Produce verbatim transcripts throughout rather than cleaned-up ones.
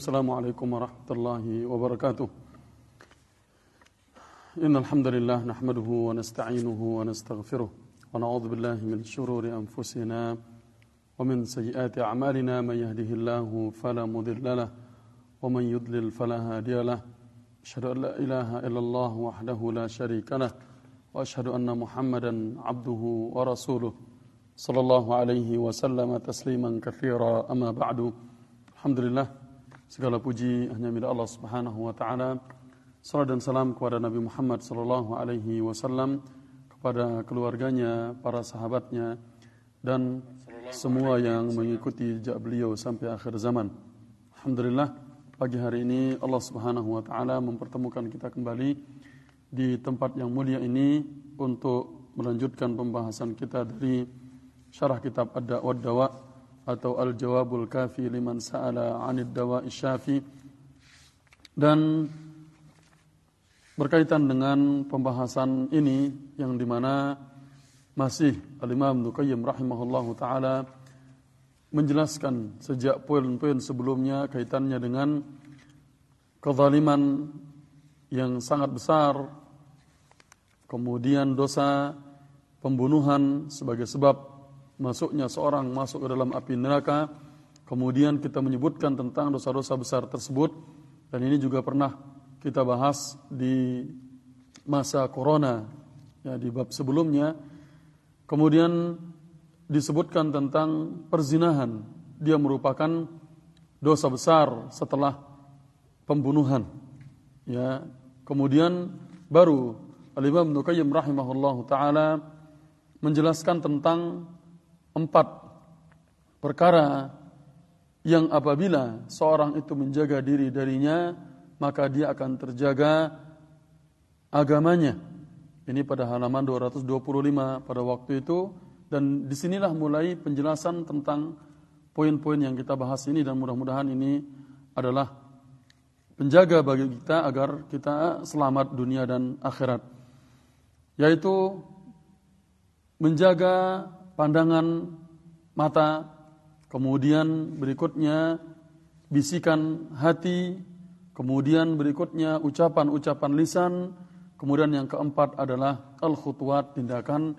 Assalamualaikum warahmatullahi wabarakatuh. Innal hamdalillah nahmaduhu wa nasta'inuhu wa nastaghfiruh wa na'udzu billahi min shururi anfusina wa min sayyiati a'malina man yahdihillahu fala mudilla lahu wa man yudlil fala hadiya lahu. Asyhadu an la ilaha illallah wahdahu la syarika lahu wa asyhadu anna Muhammadan 'abduhu wa rasuluh sallallahu alaihi wa sallama tasliman katsira. Amma ba'du. Alhamdulillah, segala puji hanya milik Allah Subhanahu wa taala. Salam dan salam kepada Nabi Muhammad sallallahu alaihi wasallam, kepada keluarganya, para sahabatnya dan semua yang mengikuti jejak beliau sampai akhir zaman. Alhamdulillah, pagi hari ini Allah Subhanahu wa taala mempertemukan kita kembali di tempat yang mulia ini untuk melanjutkan pembahasan kita dari syarah kitab Ad-Da' wad-Dawa' atau Al-Jawabul Kafi liman sa'ala 'anid dawa'i syafi, dan berkaitan dengan pembahasan ini yang dimana masih Al-Imam Ibnu Qayyim rahimahullahu ta'ala menjelaskan sejak poin-poin sebelumnya kaitannya dengan kezaliman yang sangat besar, kemudian dosa pembunuhan sebagai sebab masuknya seorang masuk ke dalam api neraka. Kemudian kita menyebutkan tentang dosa-dosa besar tersebut, dan ini juga pernah kita bahas di masa corona ya, di bab sebelumnya. Kemudian disebutkan tentang perzinahan, dia merupakan dosa besar setelah pembunuhan ya. Kemudian baru Al-Imam Ibnu Qayyim rahimahullahu taala menjelaskan tentang empat perkara yang apabila seorang itu menjaga diri darinya, maka dia akan terjaga agamanya. Ini pada halaman dua ratus dua puluh lima pada waktu itu, dan disinilah mulai penjelasan tentang poin-poin yang kita bahas ini, dan mudah-mudahan ini adalah penjaga bagi kita agar kita selamat dunia dan akhirat, yaitu menjaga pandangan mata, kemudian berikutnya bisikan hati, kemudian berikutnya ucapan-ucapan lisan, kemudian yang keempat adalah al-khutuwat, tindakan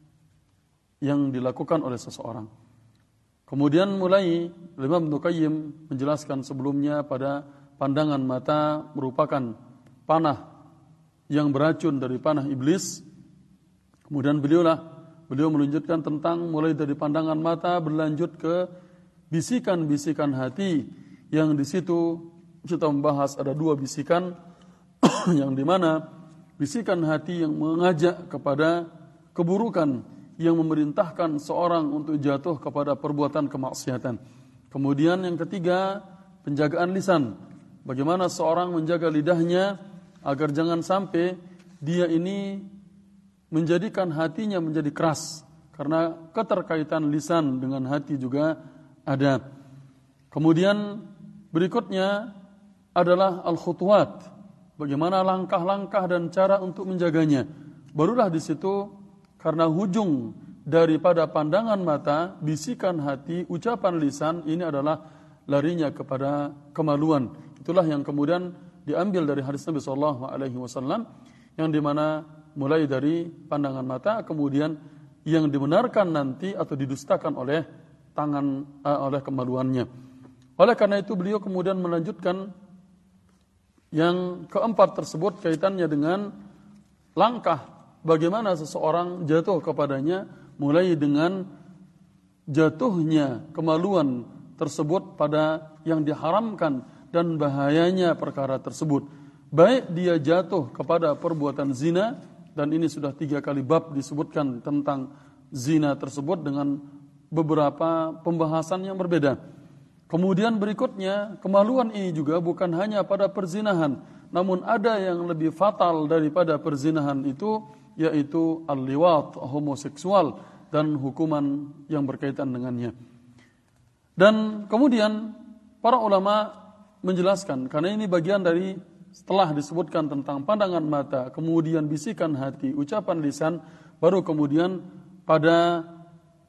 yang dilakukan oleh seseorang. Kemudian mulai Imam Ibnu Qayyim menjelaskan sebelumnya pada pandangan mata merupakan panah yang beracun dari panah iblis. Kemudian beliaulah Beliau melanjutkan tentang mulai dari pandangan mata berlanjut ke bisikan-bisikan hati, yang di situ kita membahas ada dua bisikan yang dimana bisikan hati yang mengajak kepada keburukan, yang memerintahkan seorang untuk jatuh kepada perbuatan kemaksiatan. Kemudian yang ketiga, penjagaan lisan. Bagaimana seorang menjaga lidahnya agar jangan sampai dia ini menjadikan hatinya menjadi keras, karena keterkaitan lisan dengan hati juga ada. Kemudian berikutnya adalah al-khutuwat, bagaimana langkah-langkah dan cara untuk menjaganya. Barulah di situ, karena hujung daripada pandangan mata, bisikan hati, ucapan lisan, ini adalah larinya kepada kemaluan. Itulah yang kemudian diambil dari hadis Nabi sallallahu alaihi wasallam, yang dimana mulai dari pandangan mata, kemudian yang dibenarkan nanti atau didustakan oleh tangan uh, oleh kemaluannya. Oleh karena itu beliau kemudian melanjutkan yang keempat tersebut kaitannya dengan langkah bagaimana seseorang jatuh kepadanya, mulai dengan jatuhnya kemaluan tersebut pada yang diharamkan dan bahayanya perkara tersebut. Baik dia jatuh kepada perbuatan zina, dan ini sudah tiga kali bab disebutkan tentang zina tersebut dengan beberapa pembahasan yang berbeda. Kemudian berikutnya, kemaluan ini juga bukan hanya pada perzinahan, namun ada yang lebih fatal daripada perzinahan itu, yaitu al-liwat, homoseksual, dan hukuman yang berkaitan dengannya. Dan kemudian para ulama menjelaskan, karena ini bagian dari setelah disebutkan tentang pandangan mata, kemudian bisikan hati, ucapan lisan, baru kemudian pada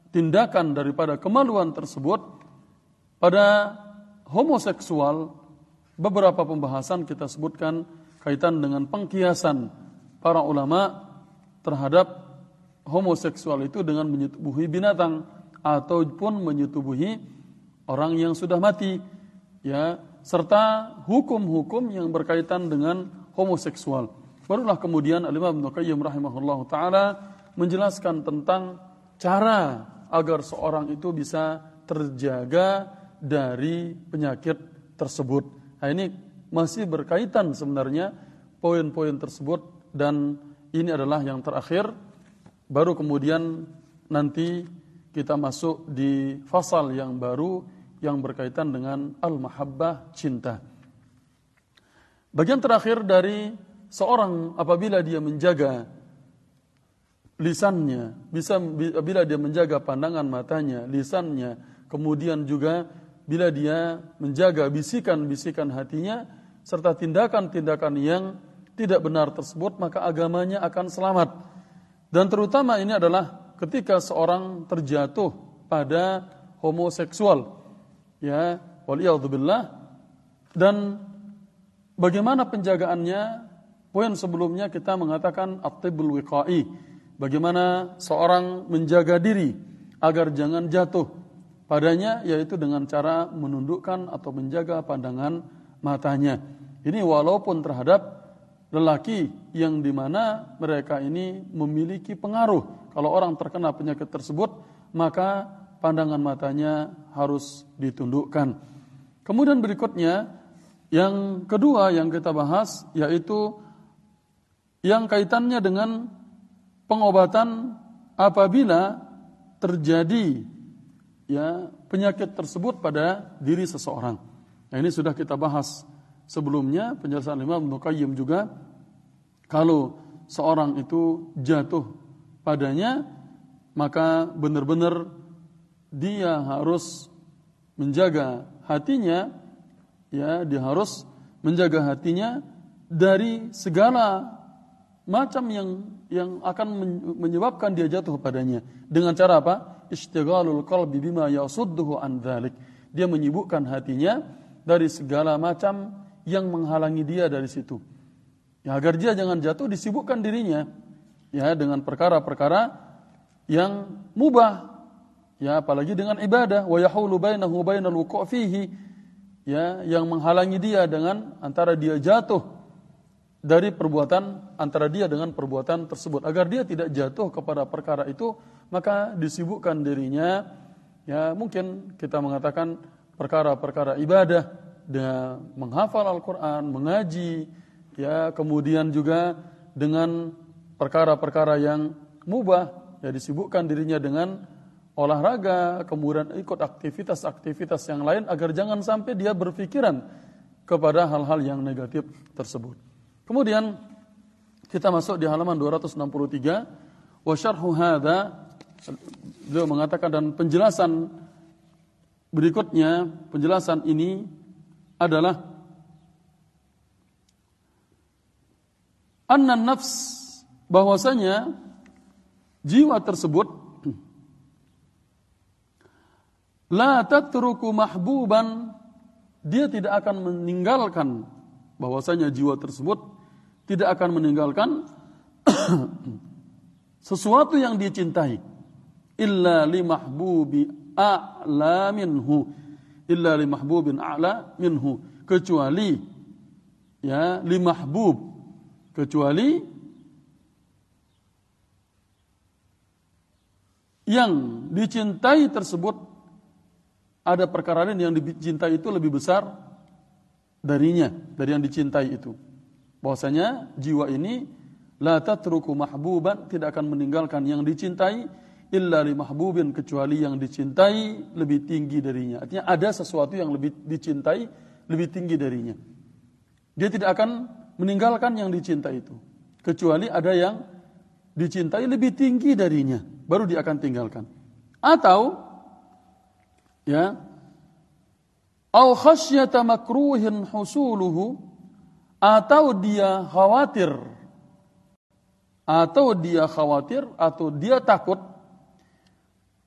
tindakan daripada kemaluan tersebut, pada homoseksual beberapa pembahasan kita sebutkan kaitan dengan pengkiasan para ulama terhadap homoseksual itu dengan menyetubuhi binatang ataupun menyetubuhi orang yang sudah mati, ya, serta hukum-hukum yang berkaitan dengan homoseksual. Barulah kemudian Al-Imam Ibnu Qayyim rahimahullahu taala menjelaskan tentang cara agar seorang itu bisa terjaga dari penyakit tersebut. Nah, ini masih berkaitan sebenarnya poin-poin tersebut, dan ini adalah yang terakhir. Baru kemudian nanti kita masuk di fasal yang baru yang berkaitan dengan al-mahabbah, cinta. Bagian terakhir dari seorang apabila dia menjaga lisannya, bisa bila dia menjaga pandangan matanya, lisannya, kemudian juga bila dia menjaga bisikan-bisikan hatinya serta tindakan-tindakan yang tidak benar tersebut, maka agamanya akan selamat. Dan terutama ini adalah ketika seorang terjatuh pada homoseksual, ya, waliyadzubillah. Dan bagaimana penjagaannya? Poin sebelumnya kita mengatakan at-tibbul wiqai, bagaimana seorang menjaga diri agar jangan jatuh padanya, yaitu dengan cara menundukkan atau menjaga pandangan matanya. Ini walaupun terhadap lelaki yang dimana mereka ini memiliki pengaruh. Kalau orang terkena penyakit tersebut, maka pandangan matanya harus ditundukkan. Kemudian berikutnya, yang kedua yang kita bahas, yaitu yang kaitannya dengan pengobatan apabila terjadi, ya, penyakit tersebut pada diri seseorang. Nah, ini sudah kita bahas sebelumnya, penjelasan Imam Ibnu Qayyim juga, kalau seorang itu jatuh padanya, maka benar-benar dia harus menjaga hatinya, ya, dia harus menjaga hatinya dari segala macam yang yang akan menyebabkan dia jatuh padanya. Dengan cara apa? Istighalul qalbi bima yasudduhu an dzalik. Dia menyibukkan hatinya dari segala macam yang menghalangi dia dari situ. Ya, agar dia jangan jatuh, disibukkan dirinya, ya, dengan perkara-perkara yang mubah, ya, apalagi dengan ibadah, wa yahulu bainahu bainal wuqu' fihi, ya, yang menghalangi dia dengan antara dia jatuh dari perbuatan, antara dia dengan perbuatan tersebut. Agar dia tidak jatuh kepada perkara itu, maka disibukkan dirinya, ya, mungkin kita mengatakan perkara-perkara ibadah, dengan menghafal Al-Quran, mengaji, ya, kemudian juga dengan perkara-perkara yang mubah, ya, disibukkan dirinya dengan olahraga, kemudian ikut aktivitas-aktivitas yang lain agar jangan sampai dia berpikiran kepada hal-hal yang negatif tersebut. Kemudian kita masuk di halaman dua ratus enam puluh tiga, wa syarhu hadza, beliau mengatakan, dan penjelasan berikutnya, penjelasan ini adalah anna nafs, bahwasanya jiwa tersebut la tatruku mahbuban, dia tidak akan meninggalkan, bahwasanya jiwa tersebut tidak akan meninggalkan sesuatu yang dia cintai, illa li mahbubi a'la minhu, illa li mahbubin a'la minhu, kecuali, ya, li mahbub, kecuali yang dicintai tersebut ada perkara lain yang dicintai itu lebih besar darinya, dari yang dicintai itu. Bahwasanya jiwa ini la tatruku mahbuban, tidak akan meninggalkan yang dicintai, illa li mahbubin, kecuali yang dicintai lebih tinggi darinya. Artinya ada sesuatu yang lebih dicintai, lebih tinggi darinya. Dia tidak akan meninggalkan yang dicintai itu, kecuali ada yang dicintai lebih tinggi darinya, baru dia akan tinggalkan. Atau, ya, au khasyata makruhin husuluhu, atau dia khawatir, atau dia khawatir, atau dia takut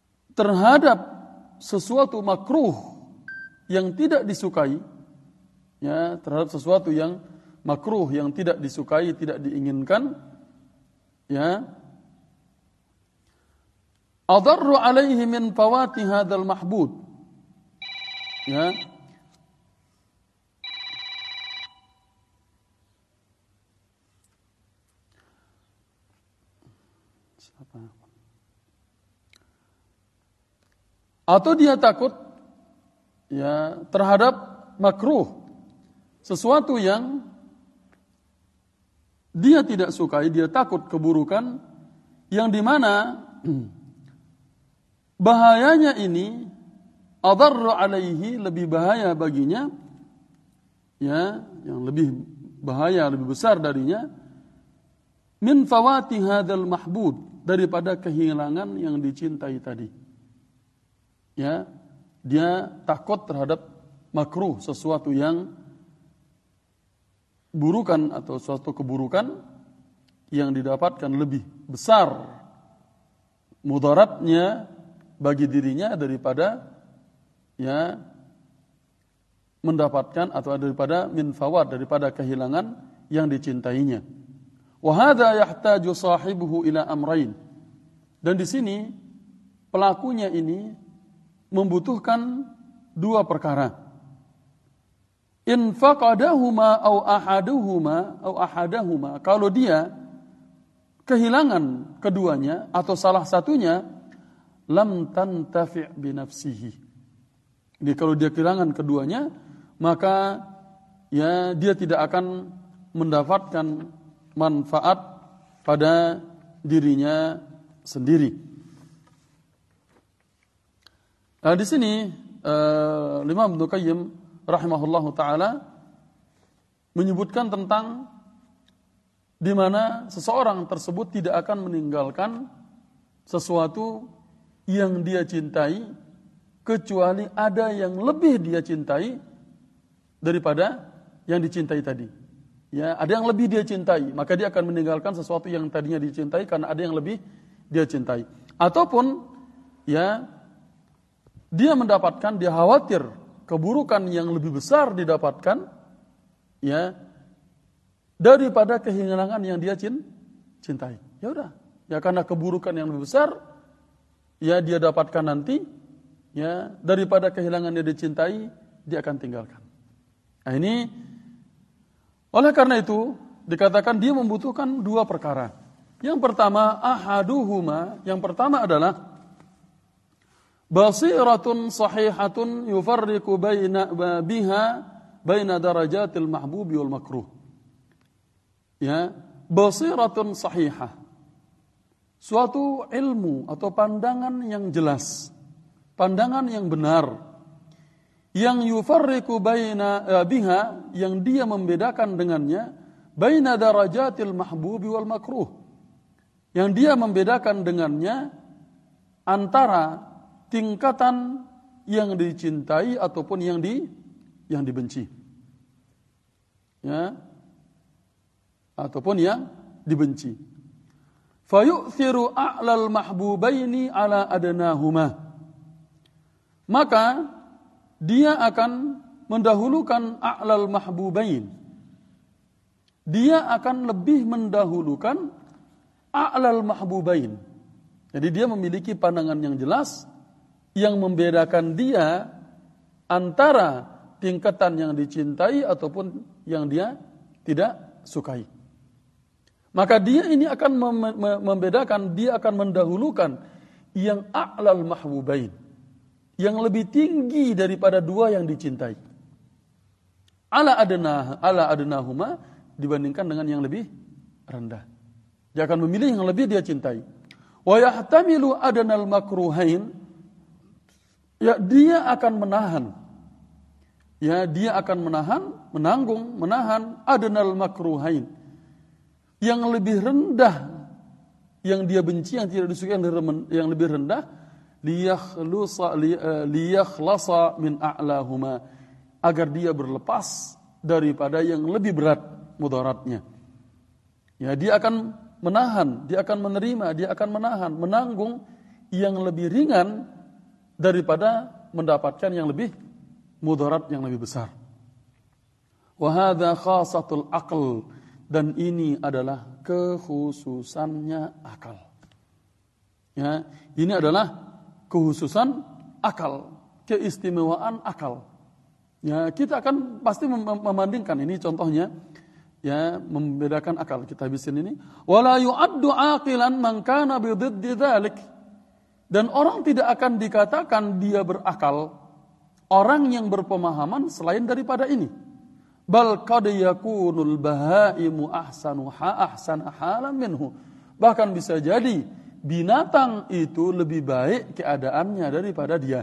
terhadap sesuatu makruh yang tidak disukai, ya, terhadap sesuatu yang makruh, yang tidak disukai, tidak diinginkan, ya. Adarru alaihi min fawati hadzal mahbub. Ya. Atau dia takut ya terhadap makruh, sesuatu yang dia tidak sukai, dia takut keburukan yang dimana bahayanya ini adarru alaihi, lebih bahaya baginya, ya, yang lebih bahaya, lebih besar darinya, min fawati hadzal mahbub, daripada kehilangan yang dicintai tadi. Ya, dia takut terhadap makruh, sesuatu yang burukan atau suatu keburukan yang didapatkan lebih besar mudaratnya bagi dirinya daripada ya mendapatkan atau daripada min fawat, daripada kehilangan yang dicintainya. Wa hadza yahtaju sahibuhu ila amrayn. Dan di sini pelakunya ini membutuhkan dua perkara. In faqadahuma au ahaduhuma au ahadahuma, kalau dia kehilangan keduanya atau salah satunya, lam tantafi' bi nafsihi. Jadi kalau dia kehilangan keduanya, maka ya dia tidak akan mendapatkan manfaat pada dirinya sendiri. Nah, di sini uh, Imam Ibnu Qayyim rahimahullahu taala menyebutkan tentang di mana seseorang tersebut tidak akan meninggalkan sesuatu yang dia cintai kecuali ada yang lebih dia cintai daripada yang dicintai tadi. Ya, ada yang lebih dia cintai, maka dia akan meninggalkan sesuatu yang tadinya dicintai karena ada yang lebih dia cintai. Ataupun ya dia mendapatkan, dia khawatir keburukan yang lebih besar didapatkan ya daripada kehilangan yang dia cintai. Ya udah, ya karena keburukan yang lebih besar ya dia dapatkan nanti, ya daripada kehilangan yang dicintai, dia akan tinggalkan. Nah ini, oleh karena itu dikatakan dia membutuhkan dua perkara. Yang pertama ahaduhuma, yang pertama adalah basiratun sahihatun yufarriqu baina biha baina darajatil mahbubi wal makruh. Ya, basiratun sahihah, suatu ilmu atau pandangan yang jelas, pandangan yang benar, yang yufarriqu baina biha, yang dia membedakan dengannya, baina darajatil mahbubi wal makruh, yang dia membedakan dengannya antara tingkatan yang dicintai ataupun yang di yang dibenci, ya, ataupun yang dibenci. Fayu'thiru a'lal mahbubaini ala adnahuma, maka dia akan mendahulukan a'lal mahbubain, dia akan lebih mendahulukan a'lal mahbubain. Jadi dia memiliki pandangan yang jelas yang membedakan dia antara tingkatan yang dicintai ataupun yang dia tidak sukai. Maka dia ini akan membedakan, dia akan mendahulukan yang a'lal mahbubain, yang lebih tinggi daripada dua yang dicintai. Ala adnah, ala adnahuma, dibandingkan dengan yang lebih rendah. Dia akan memilih yang lebih dia cintai. Wa yahtamilu adnal makruhain, ya dia akan menahan, ya dia akan menahan, menanggung, menahan adnal makruhain, yang lebih rendah, yang dia benci, yang tidak disukai, yang lebih rendah, liyakhlusa liyakhlasa min a'lahuma, agar dia berlepas daripada yang lebih berat mudaratnya. Ya, dia akan menahan, dia akan menerima, dia akan menahan, menanggung yang lebih ringan daripada mendapatkan yang lebih mudarat, yang lebih besar. Wa hadza khasatul aql, dan ini adalah kekhususannya akal. Ya, ini adalah kekhususan akal, keistimewaan akal. Ya, kita akan pasti mem- membandingkan ini contohnya, ya, membedakan akal. Kita habisin ini. Wala yu'addu aqilan man kana bi dhiddi dzalik. Dan orang tidak akan dikatakan dia berakal, orang yang berpemahaman selain daripada ini. Bal qad yakunul bahaimu ahsanu ha ahsana halan minhu. Bahkan bisa jadi binatang itu lebih baik keadaannya daripada dia.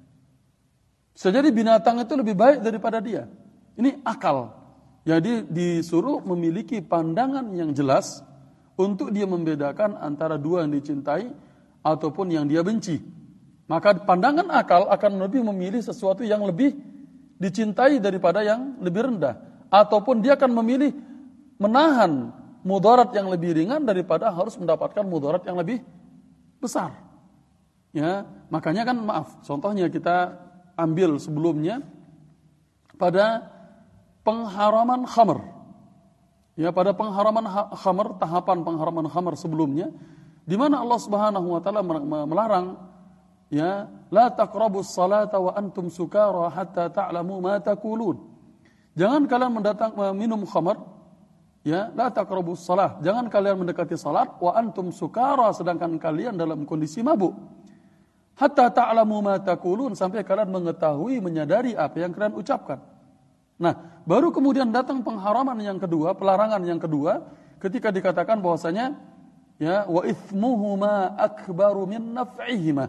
Bisa jadi binatang itu lebih baik daripada dia. Ini akal. Jadi disuruh memiliki pandangan yang jelas untuk dia membedakan antara dua yang dicintai ataupun yang dia benci. Maka pandangan akal akan lebih memilih sesuatu yang lebih dicintai daripada yang lebih rendah. Ataupun dia akan memilih menahan mudarat yang lebih ringan daripada harus mendapatkan mudarat yang lebih besar. Ya, makanya kan maaf, contohnya kita ambil sebelumnya pada pengharaman khamr. Ya, pada pengharaman khamr, tahapan pengharaman khamr sebelumnya, di mana Allah Subhanahu wa taala melarang, ya, la taqrabus salata wa antum sukara hatta ta'lamu ma taqulun. Jangan kalian mendatang minum khamr, ya, la taqrabus salah. Jangan kalian mendekati salat wa antum sukara, sedangkan kalian dalam kondisi mabuk. Hatta ta'lamu ma taqulun, sampai kalian mengetahui, menyadari apa yang kalian ucapkan. Nah, baru kemudian datang pengharaman yang kedua, pelarangan yang kedua, ketika dikatakan bahwasanya, ya, wa ithmuhuma akbaru min naf'ihima.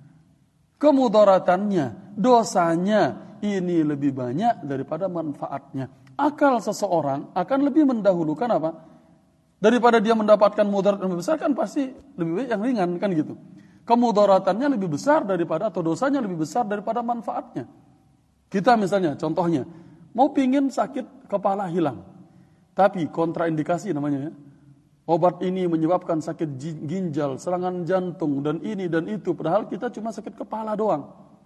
Kemudaratannya, dosanya ini lebih banyak daripada manfaatnya. Akal seseorang akan lebih mendahulukan apa? Daripada dia mendapatkan mudarat yang lebih besar, kan pasti lebih baik yang ringan, kan gitu. Kemudaratannya lebih besar daripada, atau dosanya lebih besar daripada manfaatnya. Kita misalnya, contohnya, mau pingin sakit kepala hilang, tapi kontraindikasi namanya, ya. Obat ini menyebabkan sakit ginjal, serangan jantung, dan ini dan itu. Padahal kita cuma sakit kepala doang.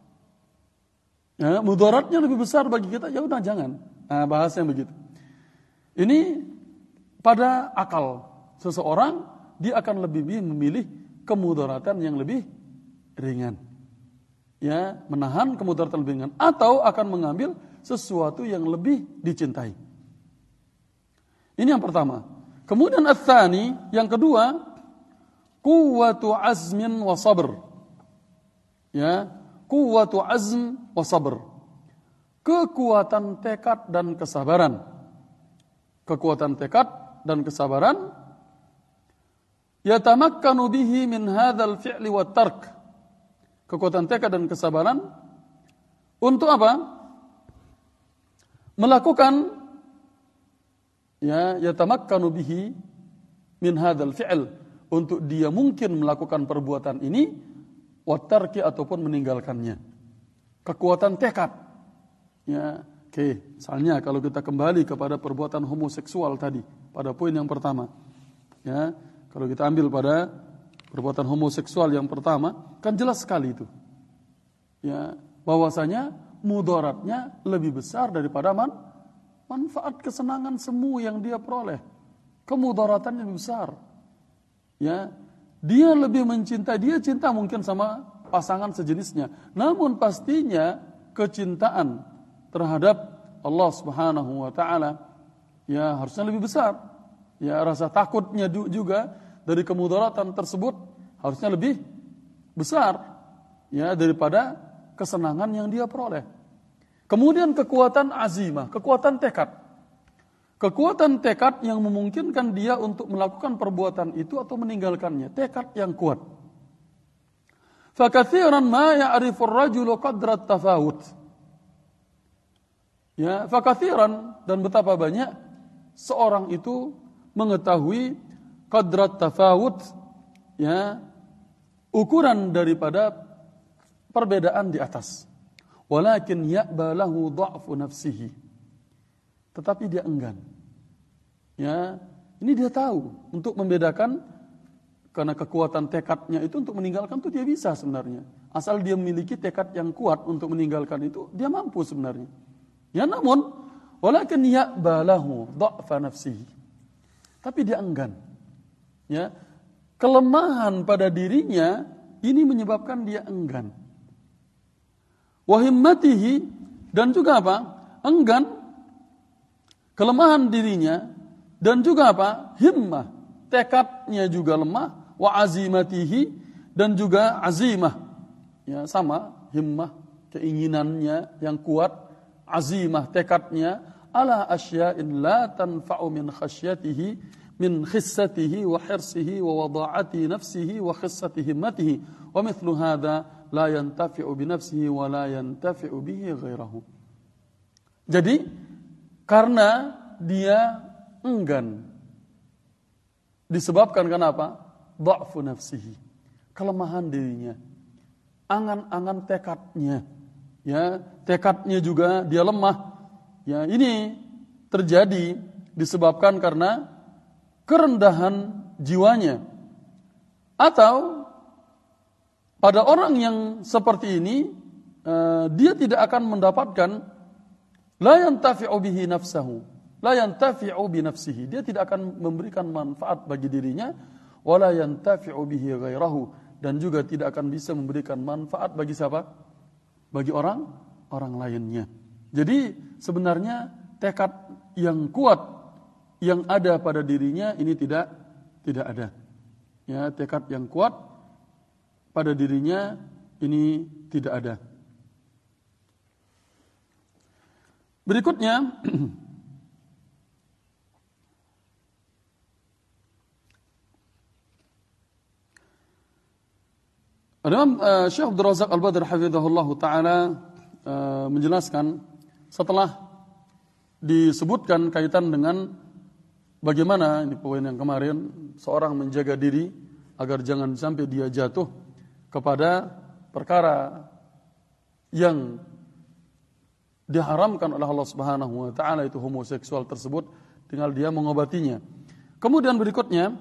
Ya, mudaratnya lebih besar bagi kita, ya udah jangan. Nah, bahasanya begitu. Ini pada akal seseorang, dia akan lebih memilih kemudaratan yang lebih ringan. Ya, menahan kemudaratan lebih ringan. Atau akan mengambil sesuatu yang lebih dicintai. Ini yang pertama. Kemudian ats-tsani, yang kedua, quwwatu azmin wa sabr. Ya, quwwatu azm wa sabr. Kekuatan tekad dan kesabaran. Kekuatan tekad dan kesabaran yatamakkanu bihi min hadzal fi'li wat tark. Kekuatan tekad dan kesabaran untuk apa? Melakukan, ya, yatamakkanu bihi min hadzal fi'l, untuk dia mungkin melakukan perbuatan ini, wat tarki, ataupun meninggalkannya. Kekuatan tekad. Ya, oke, okay. Misalnya kalau kita kembali kepada perbuatan homoseksual tadi, pada poin yang pertama. Ya, kalau kita ambil pada perbuatan homoseksual yang pertama, kan jelas sekali itu. Ya, bahwasanya mudaratnya lebih besar daripada man, manfaat kesenangan semu yang dia peroleh. Kemudaratannya lebih besar. Ya, dia lebih mencintai, dia cinta mungkin sama pasangan sejenisnya. Namun pastinya kecintaan terhadap Allah Subhanahu wa taala, ya, harusnya lebih besar. Ya, rasa takutnya juga dari kemudaratan tersebut harusnya lebih besar, ya, daripada kesenangan yang dia peroleh. Kemudian kekuatan azimah, kekuatan tekad. Kekuatan tekad yang memungkinkan dia untuk melakukan perbuatan itu atau meninggalkannya. Tekad yang kuat. Fakatsiran ma ya'rifu ar-rajulu qadra at-tafawut. Ya, fakatsiran, dan betapa banyak seorang itu mengetahui qadra at-tafawut, ya, ukuran daripada perbedaan di atas. Walakin ya'ba lahu dha'fu nafsihi. Tetapi dia enggan. Ya, ini dia tahu untuk membedakan, karena kekuatan tekadnya itu untuk meninggalkan itu dia bisa sebenarnya. Asal dia memiliki tekad yang kuat untuk meninggalkan itu, dia mampu sebenarnya. Ya, namun walakin ya'ba lahu dha'fa nafsihi. Tapi dia enggan. Ya. Kelemahan pada dirinya ini menyebabkan dia enggan. Wa himmatihi, dan juga apa? Enggan. Kelemahan dirinya dan juga apa? Himmah. Tekadnya juga lemah. Wa azimatihi, dan juga azimah. Ya, sama, himmah, keinginannya yang kuat, azimah, tekadnya, ala asya'in la tanfa'u min khasyatihi, min khissatihi wa hirsihi wa wada'ati nafsihi wa khissati himmatihi, wa mithlu hadha la yantafi'u bi nafsihi wa la yantafi'u bihi ghairahu. Jadi, karena dia enggan, disebabkan kenapa? Dha'fu nafsihi, kelemahan dirinya, angan-angan tekadnya, ya, tekadnya juga dia lemah. Ya, ini terjadi disebabkan karena kerendahan jiwanya. Atau pada orang yang seperti ini, uh, dia tidak akan mendapatkan la yantafi'u bihi nafsahu, la yantafi'u bi nafsihi. Dia tidak akan memberikan manfaat bagi dirinya, wala yantafi'u bihi ghairahu, dan juga tidak akan bisa memberikan manfaat bagi siapa? Bagi orang orang lainnya. Jadi sebenarnya tekad yang kuat yang ada pada dirinya ini tidak tidak ada. Ya, tekad yang kuat pada dirinya ini tidak ada. Berikutnya Imam uh, Syekh Abdul Razak Al-Badr hafizahullah ta'ala uh, menjelaskan setelah disebutkan kaitan dengan bagaimana, ini poin yang kemarin, seorang menjaga diri agar jangan sampai dia jatuh kepada perkara yang diharamkan oleh Allah Subhanahu wa taala, itu homoseksual tersebut, tinggal dia mengobatinya. Kemudian berikutnya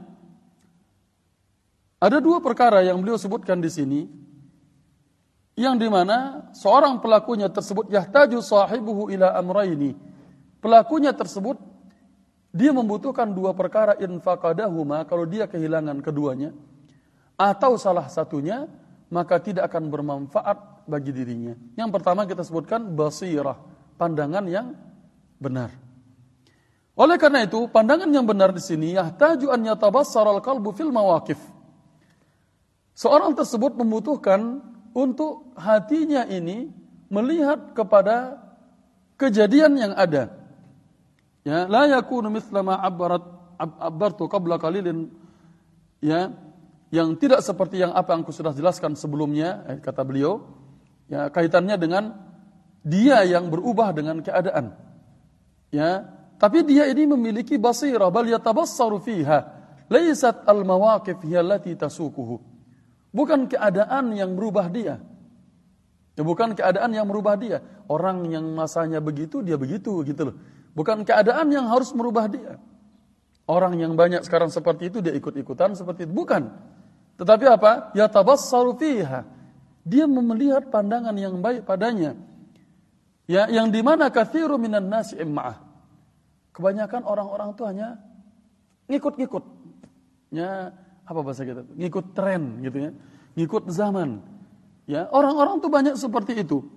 ada dua perkara yang beliau sebutkan di sini, yang dimana seorang pelakunya tersebut yahtaju sahibuhu ila amrayni. Pelakunya tersebut dia membutuhkan dua perkara, in faqadahuma, kalau dia kehilangan keduanya atau salah satunya, maka tidak akan bermanfaat bagi dirinya. Yang pertama kita sebutkan basirah, pandangan yang benar. Oleh karena itu, pandangan yang benar di sini yahtaju an yatabassara al-qalbu fil mawaqif. Seorang tersebut membutuhkan untuk hatinya ini melihat kepada kejadian yang ada. Ya, la yakunu mithla ma abbarat abbartu qabla qalilin, ya, yang tidak seperti yang apa yang aku sudah jelaskan sebelumnya, eh, kata beliau, ya, kaitannya dengan dia yang berubah dengan keadaan. Ya, tapi dia ini memiliki basirah, bal yatabassaru fiha, laysat al-mawaqif hiya allati tasukuhu. Bukan keadaan yang merubah dia. Ya, bukan keadaan yang merubah dia. Orang yang masanya begitu, dia begitu, gitu loh. Bukan keadaan yang harus merubah dia. Orang yang banyak sekarang seperti itu, dia ikut-ikutan seperti itu. Bukan. Tetapi apa? Yatabassaru fiha. Dia melihat pandangan yang baik padanya. Ya, yang dimana kathiru minan nasi imma'ah. Kebanyakan orang-orang itu hanya ngikut-ngikut. Ya, apa bahasa kita? Ngikut tren gitu ya. Ngikut zaman. Ya, orang-orang tuh banyak seperti itu.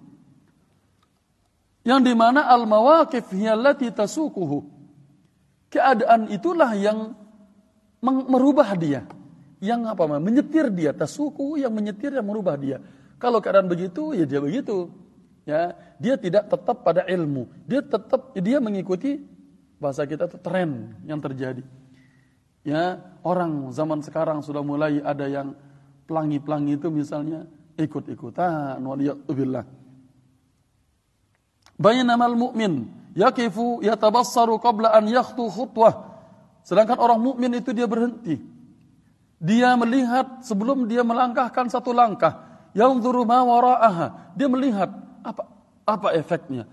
Yang dimana al-mawaqif hiya allati tasukuhu. Keadaan itulah yang merubah dia. Yang apa? Menyetir dia. Tasukuhu, yang menyetir, yang merubah dia. Kalau keadaan begitu, ya dia begitu. Ya, dia tidak tetap pada ilmu. Dia tetap dia mengikuti bahasa kita itu tren yang terjadi. Ya, orang zaman sekarang sudah mulai ada yang pelangi-pelangi itu misalnya ikut-ikutan, waliyadzubillah. Bainamal mu'min yaqifu yatabassaru qabla an yakhtu khutwah. Sedangkan orang mukmin itu dia berhenti. Dia melihat sebelum dia melangkahkan satu langkah. Yanzuru ma wara'aha. Dia melihat apa apa efeknya.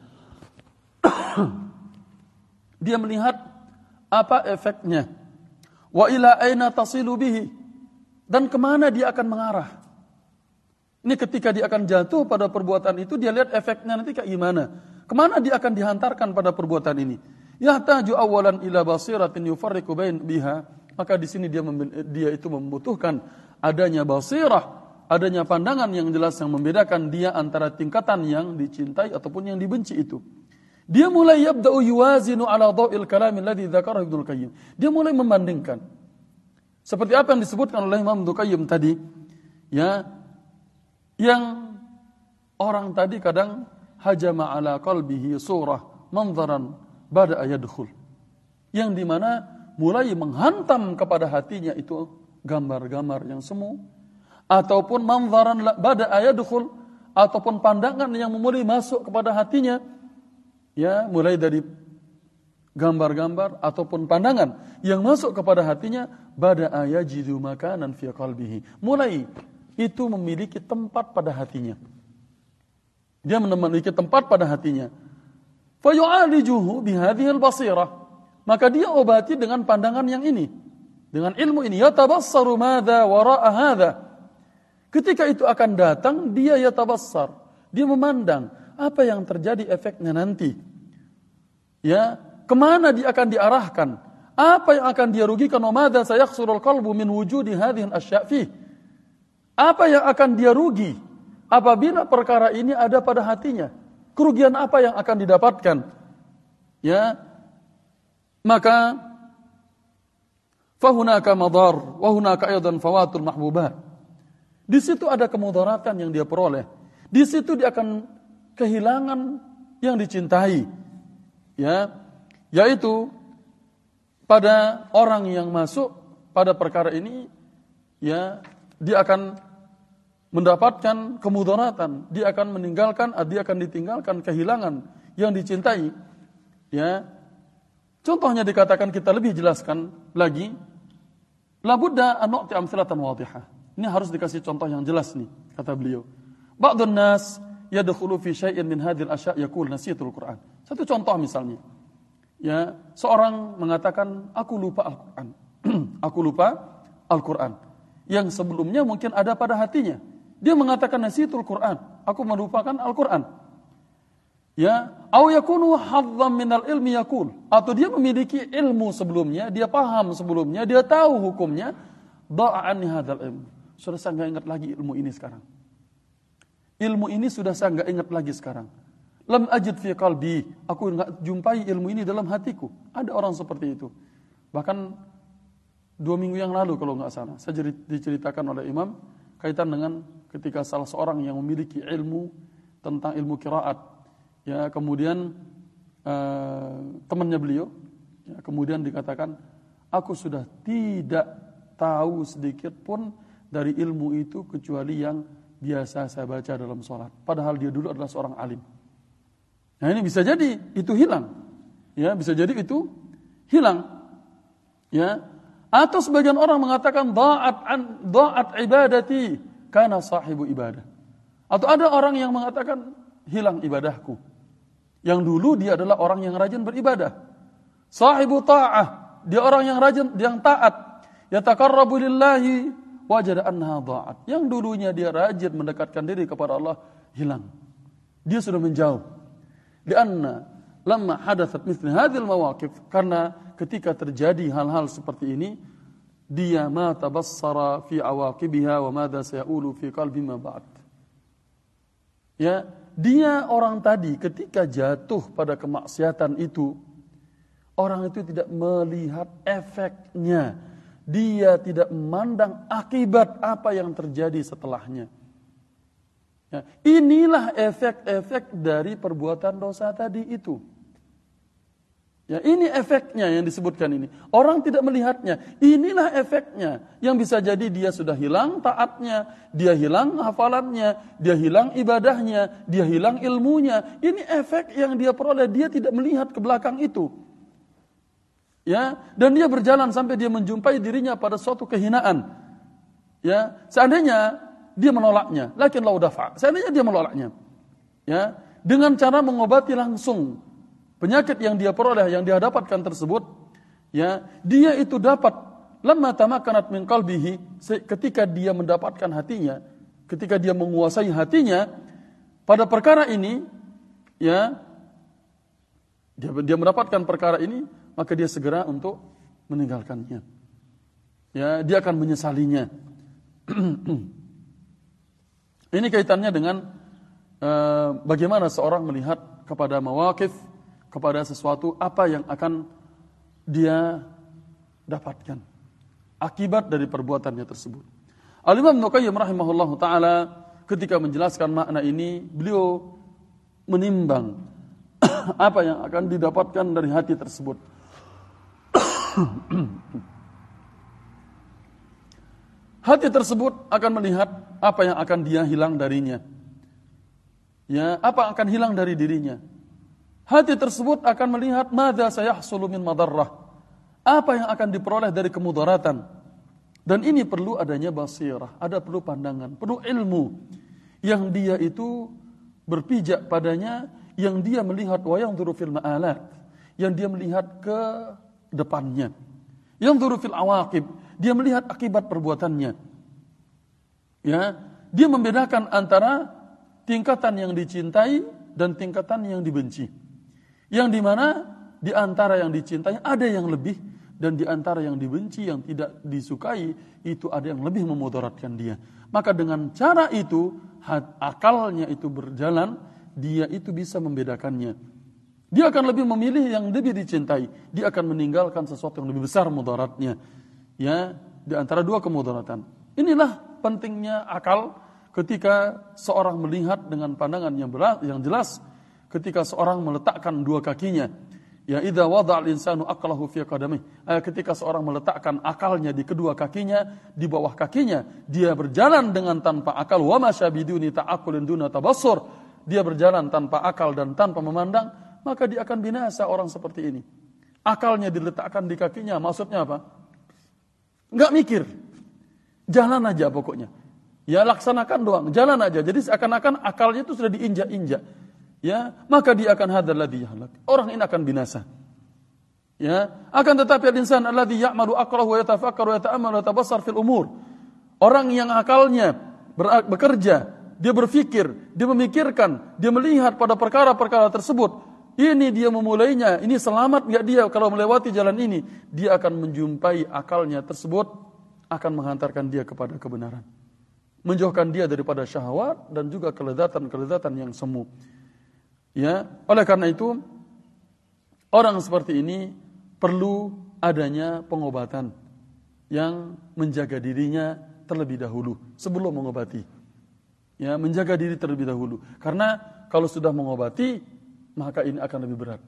Dia melihat apa efeknya. Wa ila aina tasilu bihi, dan kemana dia akan mengarah. Ini ketika dia akan jatuh pada perbuatan itu, dia lihat efeknya nanti kayak gimana. Kemana dia akan dihantarkan pada perbuatan ini? Yahtaju awalan ila basiratin yufarriqu bain biha. Maka di sini dia dia itu membutuhkan adanya basirah, adanya pandangan yang jelas yang membedakan dia antara tingkatan yang dicintai ataupun yang dibenci itu. Dia mulai yabda'u yuwazinu ala dha'il kalam alladhi dzakarahu Ibnu Qayyim. Dia mulai membandingkan. Seperti apa yang disebutkan oleh Imam Ibnu Qayyim tadi, ya, yang orang tadi kadang hajama ala qalbihi surah manzaran bada yadkhul. Yang di mana mulai menghantam kepada hatinya itu gambar-gambar yang semu, ataupun manzaran bada yadkhul, ataupun pandangan yang mulai masuk kepada hatinya, ya, mulai dari gambar-gambar ataupun pandangan yang masuk kepada hatinya, bada yajidu makanan fi qalbihi. Mulai itu memiliki tempat pada hatinya. Dia memiliki tempat pada hatinya. Fa yu'alijuhu bihadhihi al-basirah. Maka dia obati dengan pandangan yang ini, dengan ilmu ini. Yatabassaru madza wara'a hadza. Ketika itu akan datang, dia yatabassar. Dia memandang apa yang terjadi efeknya nanti. Ya, kemana dia akan diarahkan? Apa yang akan dia rugikan? Wa madza sayakhsurul qalbu min wujudi hadhihi al-asya' fi. Apa yang akan dia rugi apabila perkara ini ada pada hatinya? Kerugian apa yang akan didapatkan? Ya, maka fahunaka madar wa hunaka aidan fawatul mahbubat. Di situ ada kemudaratan yang dia peroleh. Di situ dia akan kehilangan yang dicintai. Ya, yaitu pada orang yang masuk pada perkara ini, ya, dia akan mendapatkan kemudaratan, dia akan meninggalkan, dia akan ditinggalkan kehilangan yang dicintai. Ya, contohnya dikatakan kita lebih jelaskan lagi, labudda an nu'ti amsalatan wadihah. Ini harus dikasih contoh yang jelas nih, kata beliau. Ba'dun nas yadkhulu fi syai'in min hadhil asya' yaqul nasiyatul Qur'an. Satu contoh misalnya. Ya, seorang mengatakan aku lupa Al-Qur'an. Aku lupa Al-Qur'an. Yang sebelumnya mungkin ada pada hatinya. Dia mengatakan nasiyatul Qur'an, aku melupakan Al-Qur'an. Ya, au yakunu hadzam minal ilmi yaqul. Atau dia memiliki ilmu sebelumnya, dia paham sebelumnya, dia tahu hukumnya, da'ani hadzal ilm. Sudah saya enggak ingat lagi ilmu ini sekarang. Ilmu ini sudah saya enggak ingat lagi sekarang. Lam ajid fi qalbi, aku enggak jumpai ilmu ini dalam hatiku. Ada orang seperti itu. Bahkan dua minggu yang lalu kalau enggak salah, saya diceritakan oleh imam kaitan dengan ketika salah seorang yang memiliki ilmu tentang ilmu qiraat, ya, kemudian uh, temannya beliau, ya, kemudian dikatakan, aku sudah tidak tahu sedikit pun dari ilmu itu kecuali yang biasa saya baca dalam sholat. Padahal dia dulu adalah seorang alim. Nah, ini bisa jadi itu hilang, ya, bisa jadi itu hilang, ya. Atau sebagian orang mengatakan dha'at an dha'at ibadati kana sahibu ibadah. Atau ada orang yang mengatakan hilang ibadahku. Yang dulu dia adalah orang yang rajin beribadah. Sahibu ta'ah, dia orang yang rajin, yang taat. Yataqarrabu lillahi wajada annaha dha'at. Yang dulunya dia rajin mendekatkan diri kepada Allah, hilang. Dia sudah menjauh. Lianna lamma hadathat mithli hadhil mawaqif, karena ketika terjadi hal-hal seperti ini, dia ma tabassara fi awaqibiha wa madza sayaqulu fi qalbi ma ba'd. Ya, dia orang tadi ketika jatuh pada kemaksiatan itu, orang itu tidak melihat efeknya. Dia tidak memandang akibat apa yang terjadi setelahnya. Ya, inilah efek-efek dari perbuatan dosa tadi itu. Ya, ini efeknya yang disebutkan ini. Orang tidak melihatnya. Inilah efeknya. Yang bisa jadi dia sudah hilang taatnya, dia hilang hafalannya, dia hilang ibadahnya, dia hilang ilmunya. Ini efek yang dia peroleh. Dia tidak melihat ke belakang itu. Ya, dan dia berjalan sampai dia menjumpai dirinya pada suatu kehinaan. Ya, seandainya dia menolaknya, lakin lau dafa. Seandainya dia menolaknya, ya, dengan cara mengobati langsung penyakit yang dia peroleh, yang dia dapatkan tersebut, ya, dia itu dapat lamma tamakkanat min qalbihi, ketika dia mendapatkan hatinya, ketika dia menguasai hatinya pada perkara ini, ya, Dia, dia mendapatkan perkara ini, maka dia segera untuk meninggalkannya. Ya, dia akan menyesalinya. Ini kaitannya dengan uh, bagaimana seorang melihat kepada mawaqif, kepada sesuatu apa yang akan dia dapatkan akibat dari perbuatannya tersebut. Al-Imam Ibnu Qayyim rahimahullahu taala ketika menjelaskan makna ini, beliau menimbang apa yang akan didapatkan dari hati tersebut. Hati tersebut akan melihat apa yang akan dia hilang darinya. Ya, apa akan hilang dari dirinya. Hati tersebut akan melihat madza sayahsulu min madarrah. Apa yang akan diperoleh dari kemudaratan. Dan ini perlu adanya basirah, ada perlu pandangan, perlu ilmu yang dia itu berpijak padanya, yang dia melihat wa yanzuru fil ma'alat, yang dia melihat ke depannya. Yanzuru fil awaqib, dia melihat akibat perbuatannya. Ya, dia membedakan antara tingkatan yang dicintai dan tingkatan yang dibenci. Yang di mana di antara yang dicintai ada yang lebih, dan di antara yang dibenci, yang tidak disukai, itu ada yang lebih memudaratkan dia. Maka dengan cara itu, akalnya itu berjalan, dia itu bisa membedakannya. Dia akan lebih memilih yang lebih dicintai. Dia akan meninggalkan sesuatu yang lebih besar mudaratnya. Ya, di antara dua kemudaratan. Inilah pentingnya akal ketika seorang melihat dengan pandangan yang berat, yang jelas, ketika seorang meletakkan dua kakinya. Ya, idza wada'al insanu aqlahu fi qadamih. Ketika seorang meletakkan akalnya di kedua kakinya, di bawah kakinya, dia berjalan dengan tanpa akal, wa masyabiduni ta'aqulun duna tabassur. Dia berjalan tanpa akal dan tanpa memandang, maka dia akan binasa orang seperti ini. Akalnya diletakkan di kakinya, maksudnya apa? Enggak mikir. Jalan aja pokoknya. Ya, laksanakan doang, jalan aja. Jadi seakan-akan akalnya itu sudah diinjak-injak. Ya, maka dia akan hadzal ladzi yahlak. Orang ini akan binasa. Ya, akan tetapi al-insan alladzi ya'malu aqlahu wa yatafakkaru wa yata'ammalu wa yatabassar fil umur. Orang yang akalnya bekerja, dia berpikir, dia memikirkan, dia melihat pada perkara-perkara tersebut. Ini dia memulainya, ini selamat enggak dia kalau melewati jalan ini? Dia akan menjumpai akalnya tersebut akan menghantarkan dia kepada kebenaran. Menjauhkan dia daripada syahwat dan juga kelezatan-kelezatan yang semu. Ya, oleh karena itu orang seperti ini perlu adanya pengobatan yang menjaga dirinya terlebih dahulu sebelum mengobati. Ya, menjaga diri terlebih dahulu. Karena kalau sudah mengobati, maka ini akan lebih berat.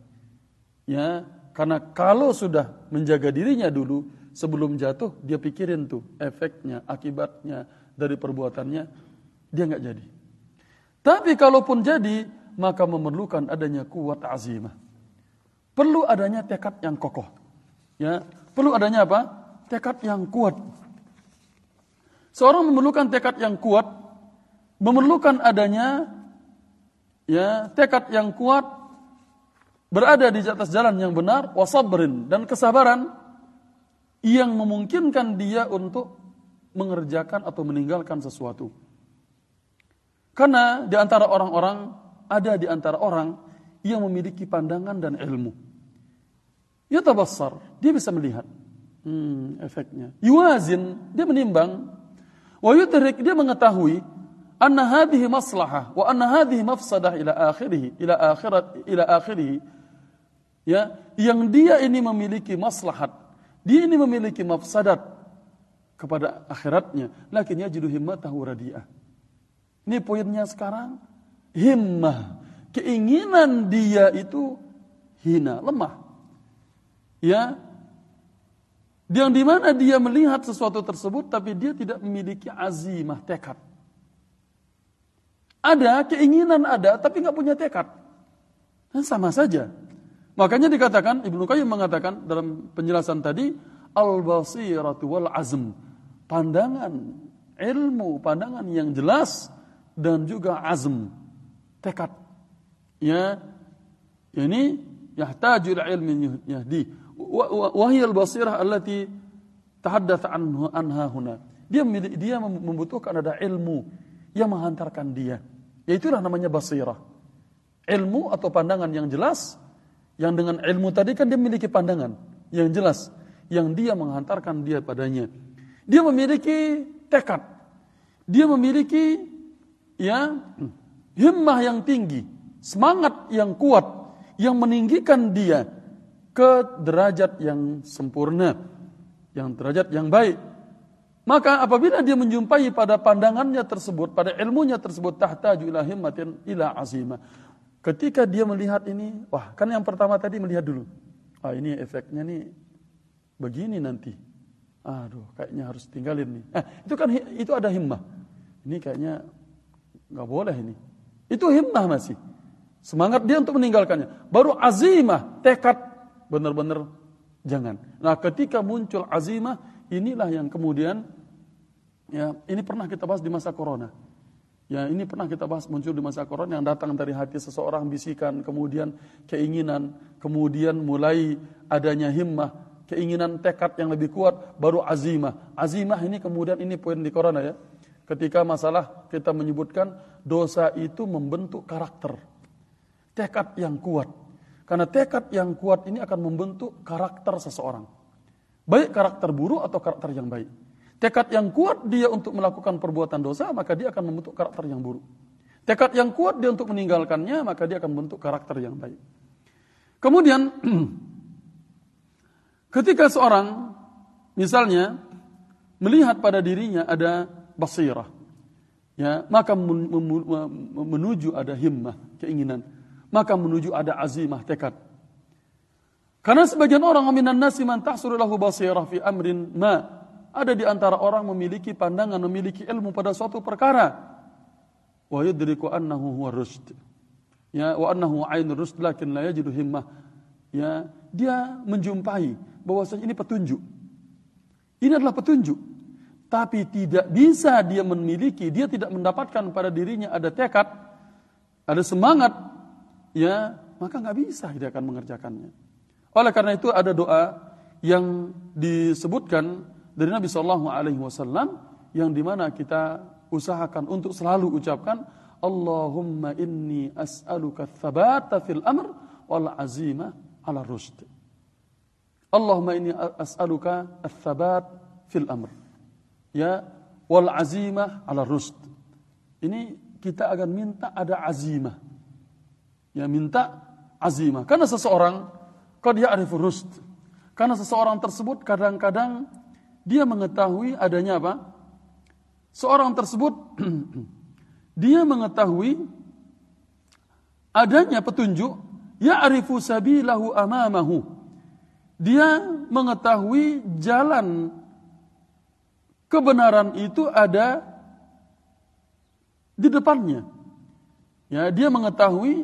Ya, karena kalau sudah menjaga dirinya dulu sebelum jatuh, dia pikirin tuh efeknya, akibatnya dari perbuatannya, dia enggak jadi. Tapi kalaupun jadi, maka memerlukan adanya kuat azimah. Perlu adanya tekad yang kokoh. Ya, perlu adanya apa? Tekad yang kuat. Seorang memerlukan tekad yang kuat, memerlukan adanya ya, tekad yang kuat, berada di atas jalan yang benar, wasabrin, dan kesabaran yang memungkinkan dia untuk mengerjakan atau meninggalkan sesuatu. Karena di antara orang-orang ada di antara orang yang memiliki pandangan dan ilmu. Ya tabassar, dia bisa melihat hmm, efeknya. Yuwazin, dia menimbang. Wa yudrik, dia mengetahui anna hadhihi maslahah wa anna hadhihi mafsadah ila akhirih, ila akhirat ila akhirih. Ya, yang dia ini memiliki maslahat, dia ini memiliki mafsadat kepada akhiratnya, lakin yajidu himmatahu radi'ah. Ini poinnya sekarang. Himmah, keinginan dia itu hina, lemah. Ya, yang di mana dia melihat sesuatu tersebut, tapi dia tidak memiliki azimah, tekad. Ada keinginan ada, tapi nggak punya tekad. Dan sama saja. Makanya dikatakan, Ibnu Qayyim mengatakan dalam penjelasan tadi, al-basiratu wal azm, pandangan ilmu, pandangan yang jelas dan juga azm, tekad. Ya, ini yahtaju ila ilmin yahdi wa hiya al-basirah allati tahaddatha anhu anha huna. Dia dia membutuhkan ada ilmu yang menghantarkan dia. Yaitulah namanya basirah. Ilmu atau pandangan yang jelas Yang dengan ilmu tadi kan dia memiliki pandangan yang jelas, yang dia menghantarkan dia padanya. Dia memiliki tekad, dia memiliki ya himmah yang tinggi, semangat yang kuat, yang meninggikan dia ke derajat yang sempurna, yang derajat yang baik. Maka apabila dia menjumpai pada pandangannya tersebut, pada ilmunya tersebut, tahtaju ila himmatin ila azimah. Ketika dia melihat ini, wah kan yang pertama tadi melihat dulu. Ah ini efeknya nih begini nanti. Aduh kayaknya harus tinggalin nih. Eh, itu kan itu ada himmah. Ini kayaknya nggak boleh ini. Itu himmah masih. Semangat dia untuk meninggalkannya. Baru azimah, tekad benar-benar jangan. Nah ketika muncul azimah, inilah yang kemudian ya ini pernah kita bahas di masa corona. Ya ini pernah kita bahas muncul di masa corona yang datang dari hati seseorang, bisikan, kemudian keinginan, kemudian mulai adanya himmah, keinginan tekad yang lebih kuat, baru azimah. Azimah ini kemudian ini poin di corona ya. Ketika masalah kita menyebutkan dosa itu membentuk karakter. Tekad yang kuat. Karena tekad yang kuat ini akan membentuk karakter seseorang. Baik karakter buruk atau karakter yang baik. Tekad yang kuat dia untuk melakukan perbuatan dosa, maka dia akan membentuk karakter yang buruk. Tekad yang kuat dia untuk meninggalkannya, maka dia akan membentuk karakter yang baik. Kemudian, ketika seorang, misalnya, melihat pada dirinya ada basirah, ya, maka menuju ada himmah, keinginan. Maka menuju ada azimah, tekad. Karena sebagian orang, minan nasi man tahsuru lahu basirah fi amrin ma. Ada di antara orang memiliki pandangan, memiliki ilmu pada suatu perkara. Wa yudriku annahu huwa rusyd. Ya, wa annahu ainur rusyd lakin la yajidu himmah. Ya, dia menjumpai bahwasanya ini petunjuk. Ini adalah petunjuk. Tapi tidak bisa dia memiliki, dia tidak mendapatkan pada dirinya ada tekad, ada semangat, ya, maka enggak bisa dia akan mengerjakannya. Oleh karena itu ada doa yang disebutkan dari Nabi Shallallahu Alaihi Wasallam yang dimana kita usahakan untuk selalu ucapkan Allahumma inni as'aluka tsabata fil amr wal azimah ala rusyd. Allahumma inni as'aluka tsabat fil amr. Ya, wal azimah ala rusyd. Ini kita akan minta ada azimah. Ya, minta azimah. Karena seseorang qad ya'rifu rusyd. Karena seseorang tersebut kadang-kadang dia mengetahui adanya apa? Seorang tersebut dia mengetahui adanya petunjuk, ya'rifu sabilahu amamahu. Dia mengetahui jalan kebenaran itu ada di depannya. Ya, dia mengetahui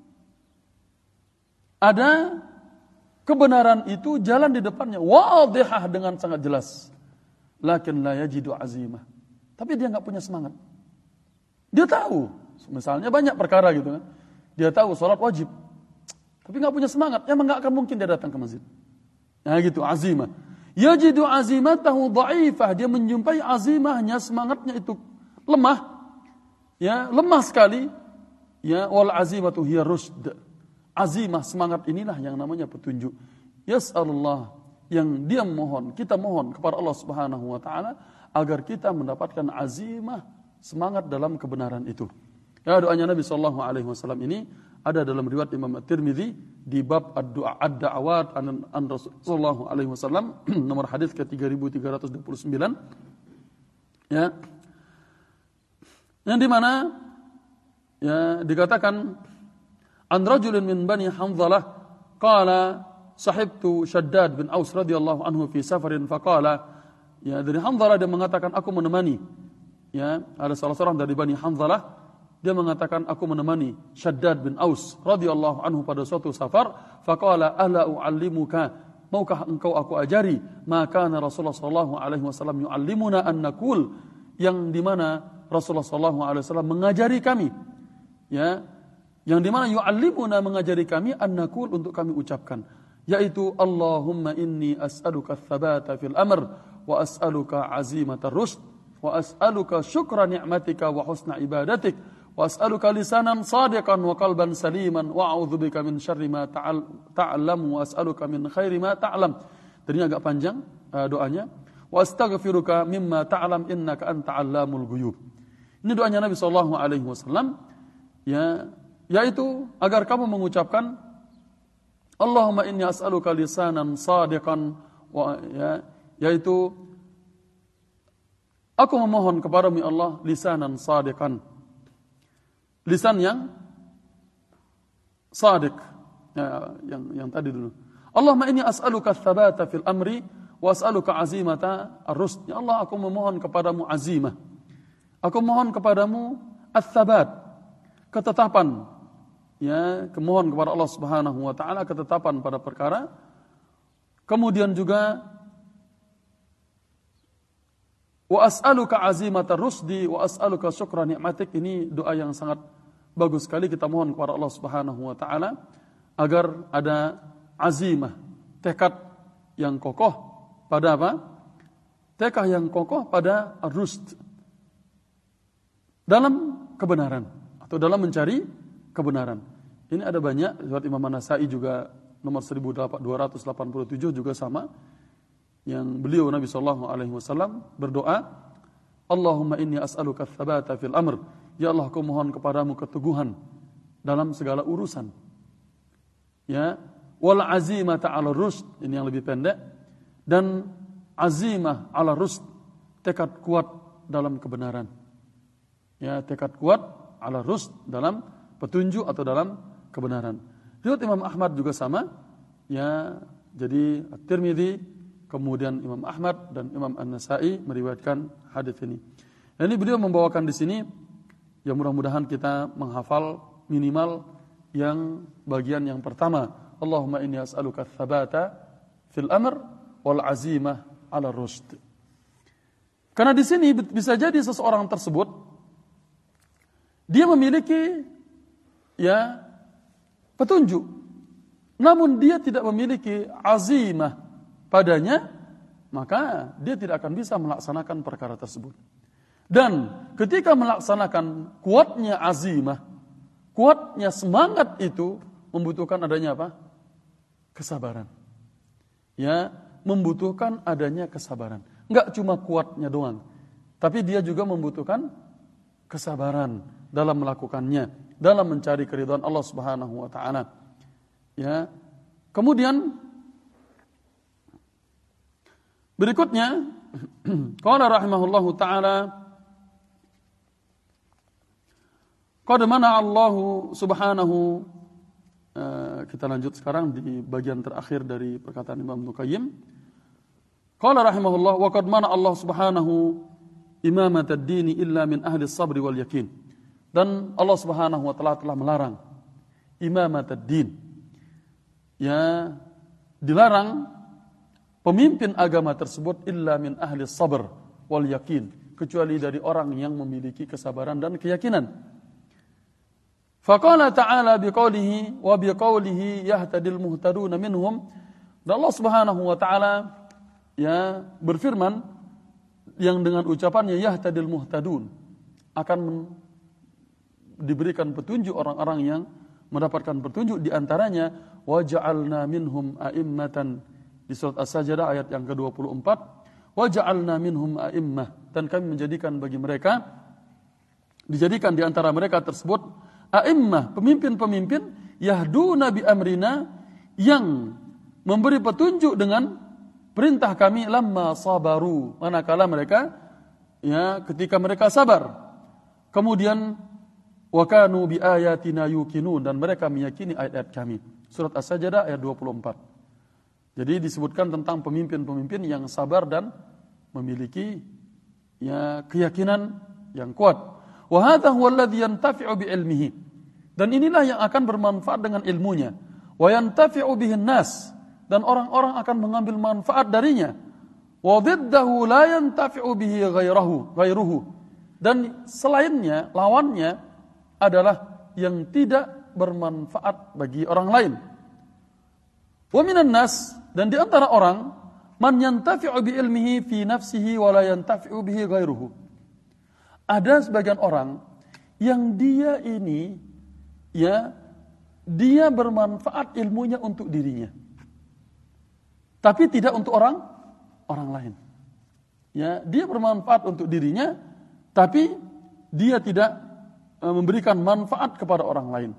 ada kebenaran itu jalan di depannya, wadihah dengan sangat jelas. Lakin la yajidu azimah. Tapi dia enggak punya semangat. Dia tahu, misalnya banyak perkara gitu kan. Dia tahu salat wajib. Tapi enggak punya semangat, ya enggak akan mungkin dia datang ke masjid. Nah gitu, azimah. Yajidu azimatahu dha'ifah, dia menjumpai azimahnya, semangatnya itu lemah. Ya, lemah sekali. Ya, wal azimatu hiya rusyd. Azimah, semangat inilah yang namanya petunjuk. Yas'alullah, yang dia mohon, kita mohon kepada Allah Subhanahu wa taala agar kita mendapatkan azimah, semangat dalam kebenaran itu. Ya, doanya Nabi sallallahu alaihi wasallam ini ada dalam riwayat Imam At-Tirmidzi di bab ad-du'a ad-da'awat an, an Rasulullah alaihi wasallam nomor hadis ke tiga ribu tiga ratus dua puluh sembilan. Ya. Yang di mana ya dikatakan an rajulin min bani Hanzalah qala sahibtu Shaddad bin Aus radhiyallahu anhu fi safarin faqala, ya dari Hanzalah dia mengatakan aku menemani, ya ada salah seorang dari bani Hanzalah dia mengatakan aku menemani Shaddad bin Aus radhiyallahu anhu pada suatu safar, faqala ala uallimuka, maukah engkau aku ajari maka Rasulullah sallallahu alaihi wasallam yuallimuna an naqul, yang di mana Rasulullah sallallahu alaihi wasallam mengajari kami, ya yang di mana yu'allimuna mengajari kami an-naqul untuk kami ucapkan, yaitu Allahumma inni as'aluka ats-tsabata fil amr wa as'aluka 'azimatar rusyd wa as'aluka syukra ni'matika wa husna ibadatik wa as'aluka lisanan shadiqan wa qalban saliman wa a'udzubika min syarri ma ta'lam wa as'aluka min khairi ma ta'lam. Tadinya agak panjang uh, doanya. Wa astaghfiruka mimma ta'lam innaka anta 'allamul ghuyub. Ini doanya Nabi sallallahu alaihi wasallam, ya, yaitu agar kamu mengucapkan Allahumma inni as'aluka lisanan shadiqan wa, ya, yaitu aku memohon kepadamu ya Allah lisanan shadiqan, lisan yang shadiq, ya, yang yang tadi dulu. Allahumma inni as'aluka tsabata fil amri wa as'aluka azimata ar-rusd. Ya Allah, aku memohon kepadamu azimah. Aku mohon kepadamu ats-tsabat, ketetapan. Ya, kemohon kepada Allah Subhanahu wa taala ketetapan pada perkara. Kemudian juga wa as'aluka azimata rusdi wa as'aluka syukra ni'matik. Ini doa yang sangat bagus sekali, kita mohon kepada Allah Subhanahu wa taala agar ada azimah, tekad yang kokoh pada apa? Tekad yang kokoh pada ar-rusd, dalam kebenaran atau dalam mencari kebenaran. Ini ada banyak, riwayat Imam An-Nasa'i juga nomor seribu dua ratus delapan puluh tujuh juga sama, yang beliau Nabi sallallahu alaihi wasallam berdoa, Allahumma inni as'aluka ats-tsabata fil amr. Ya Allah, aku mohon kepadamu keteguhan dalam segala urusan. Ya, wal azimata 'ala rusd, ini yang lebih pendek, dan azimah 'ala rusd, tekad kuat dalam kebenaran. Ya, tekad kuat 'ala rusd, dalam petunjuk atau dalam kebenaran. Riwayat Imam Ahmad juga sama. Ya, jadi At-Tirmidzi, kemudian Imam Ahmad dan Imam An-Nasa'i meriwayatkan hadis ini. Dan ini beliau membawakan di sini, ya mudah-mudahan kita menghafal minimal yang bagian yang pertama. Allahumma inni as'aluka ats-tsabata fil amr wal azimah 'ala rusd. Karena di sini bisa jadi seseorang tersebut dia memiliki ya petunjuk, namun dia tidak memiliki azimah padanya, maka dia tidak akan bisa melaksanakan perkara tersebut. Dan ketika melaksanakan, kuatnya azimah, kuatnya semangat itu membutuhkan adanya apa? Kesabaran. Ya, membutuhkan adanya kesabaran. Enggak cuma kuatnya doang, tapi dia juga membutuhkan kesabaran dalam melakukannya, dalam mencari keridhaan Allah Subhanahu wa taala. Ya. Kemudian berikutnya qala rahimahullahu taala qad mana Allah Subhanahu, uh, kita lanjut sekarang di bagian terakhir dari perkataan Imam Ibnu Qayyim. Qala rahimahullah wa qad mana Allah Subhanahu imamatad dini illa min ahli sabri wal yakin. Dan Allah Subhanahu wa taala telah melarang imamatad din. Ya, dilarang pemimpin agama tersebut illa min ahli sabr wal yakin, kecuali dari orang yang memiliki kesabaran dan keyakinan. Faqala ta'ala biqaulihi wa biqaulihi yahtadil muhtaduna minhum. Dan Allah Subhanahu wa taala ya berfirman yang dengan ucapannya yahtadil muhtadun, akan diberikan petunjuk orang-orang yang mendapatkan petunjuk, di antaranya wa ja'alna minhum a'immatan, di surat As-Sajdah ayat yang ke dua puluh empat, wa ja'alna minhum a'immah, dan kami menjadikan bagi mereka, dijadikan di antara mereka tersebut a'immah, pemimpin-pemimpin, yahduna bi amrina, yang memberi petunjuk dengan perintah kami, lamma sabaru, manakala mereka ya ketika mereka sabar. Kemudian wa kanu bi ayatina yuqinun, dan mereka meyakini ayat-ayat kami. Surat As-Sajdah ayat dua puluh empat. Jadi disebutkan tentang pemimpin-pemimpin yang sabar dan memiliki ya keyakinan yang kuat. Wa hadha huwa alladhi yantafi'u bi ilmihi, dan inilah yang akan bermanfaat dengan ilmunya. Wa yantafi'u bihin nas, dan orang-orang akan mengambil manfaat darinya. Wa dhiddahu la yantafi'u bihi ghairahu ghairuhu, dan selainnya, lawannya adalah yang tidak bermanfaat bagi orang lain. Wa minan nas, dan di antara orang, man yantafi'u bi ilmihi fi nafsihi wa la yantafi'u bihi ghairuhu. Ada sebagian orang yang dia ini ya dia bermanfaat ilmunya untuk dirinya, tapi tidak untuk orang orang lain. Ya, dia bermanfaat untuk dirinya, tapi dia tidak e, memberikan manfaat kepada orang lain.